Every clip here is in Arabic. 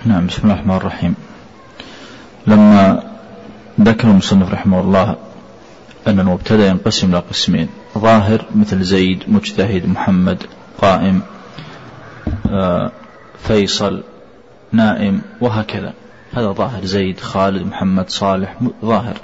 نعم. بسم الله الرحمن الرحيم. لما ذكر المصنف رحمه الله أن المبتدأ ينقسم إلى قسمين: ظاهر مثل زيد، مجتهد، محمد، قائم، فيصل، نائم، وهكذا. هذا ظاهر: زيد، خالد، محمد، صالح، ظاهر.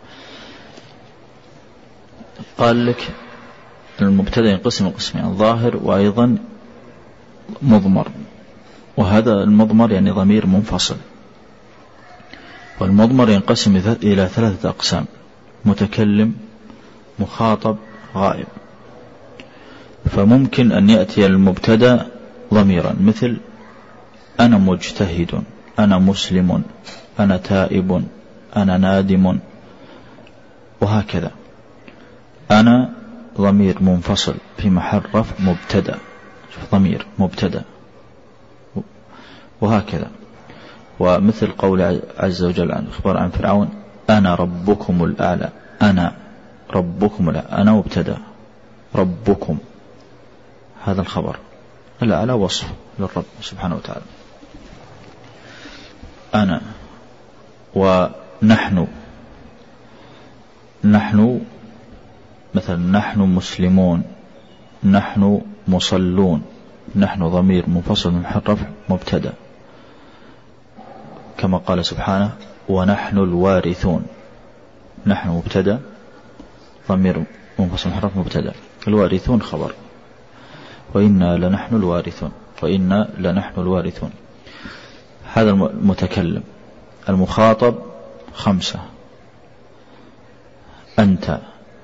قال لك المبتدأ ينقسم إلى قسمين: ظاهر وأيضا مضمر. وهذا المضمر يعني ضمير منفصل. والمضمر ينقسم إلى 3 أقسام: متكلم، مخاطب، غائب. فممكن أن يأتي المبتدأ ضميرا مثل أنا مجتهد، أنا مسلم، أنا تائب، أنا نادم، وهكذا. أنا ضمير منفصل في محل رفع مبتدأ، ضمير مبتدأ، وهكذا. ومثل قول عز وجل عن إخبار عن فرعون: أنا ربكم الأعلى. أنا ربكم الأعلى، أنا مبتدأ، ربكم هذا الخبر، الأعلى وصف للرب سبحانه وتعالى. أنا. ونحن، نحن مثلا نحن مسلمون، نحن مصلون. نحن ضمير منفصل من محل رفع مبتدأ، كما قال سبحانه: ونحن الوارثون. نحن مبتدأ، ضمير منفصل من محل رفع مبتدأ، الوارثون خبر. وإنا لنحن الوارثون، وإنا لنحن الوارثون. هذا المتكلم. المخاطب 5: أنت،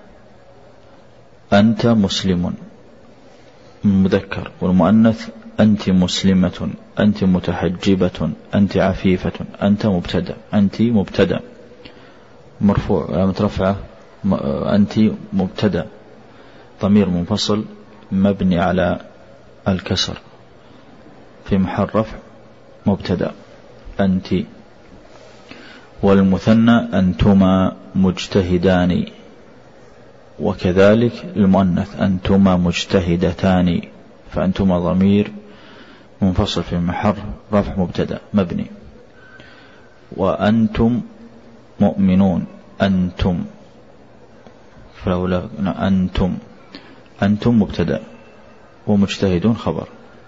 أنت مسلم مذكر. والمؤنث أنت مسلمة، أنت متحجبة، أنت عفيفة. أنت مبتدأ، أنت مبتدأ مرفوع مترفعة. أنت مبتدأ ضمير منفصل مبني على الكسر في محل رفع مبتدأ، أنت. والمثنى أنتما مجتهدان. وكذلك المؤنث أنتما مجتهدتان، فأنتما ضمير منفصل في محل رفع مبتدأ مبني. وأنتم مؤمنون، أنتم، فلولا أنتم، أنتم مبتدأ ومجتهدون خبر.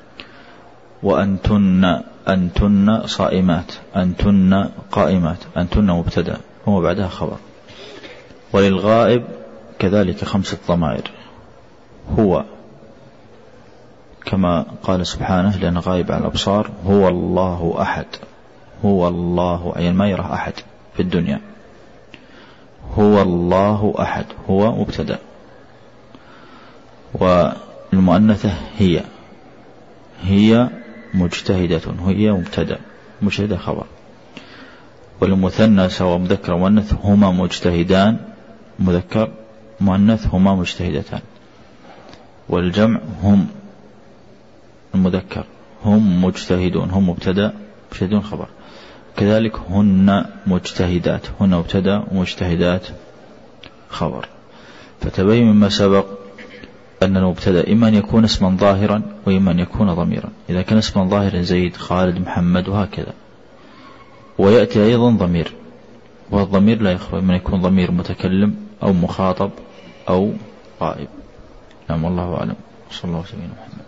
وأنتن، أنتن صائمات، أنتن قائمات. أنتن مبتدأ وما بعدها خبر. وللغائب كذلك 5 ضمائر: هو، كما قال سبحانه لأن غائب على الأبصار: هو الله أحد. هو الله، أي ما يرى أحد في الدنيا. هو الله أحد، هو مبتدأ. والمؤنثة هي، هي مجتهدة، هي مبتدأ، مجتهدة خبر. والمثنى سواء مذكر ومؤنث: هما مجتهدان مذكر، مؤنث هما مجتهدتان. والجمع هم المذكر، هم مجتهدون، هم مبتدأ، مجتهدون خبر. كذلك هن مجتهدات، هن مبتدأ ومجتهدات خبر. فتبين مما سبق أن المبتدأ إما أن يكون اسما ظاهرا وإما أن يكون ضميرا. إذا كان اسما ظاهرا زيد، خالد، محمد، وهكذا. ويأتي أيضا ضمير، والضمير لا يخفى، إما أن يكون ضمير متكلم أو مخاطب أو غائب. نعم، والله أعلم. صلى الله عليه وسلم.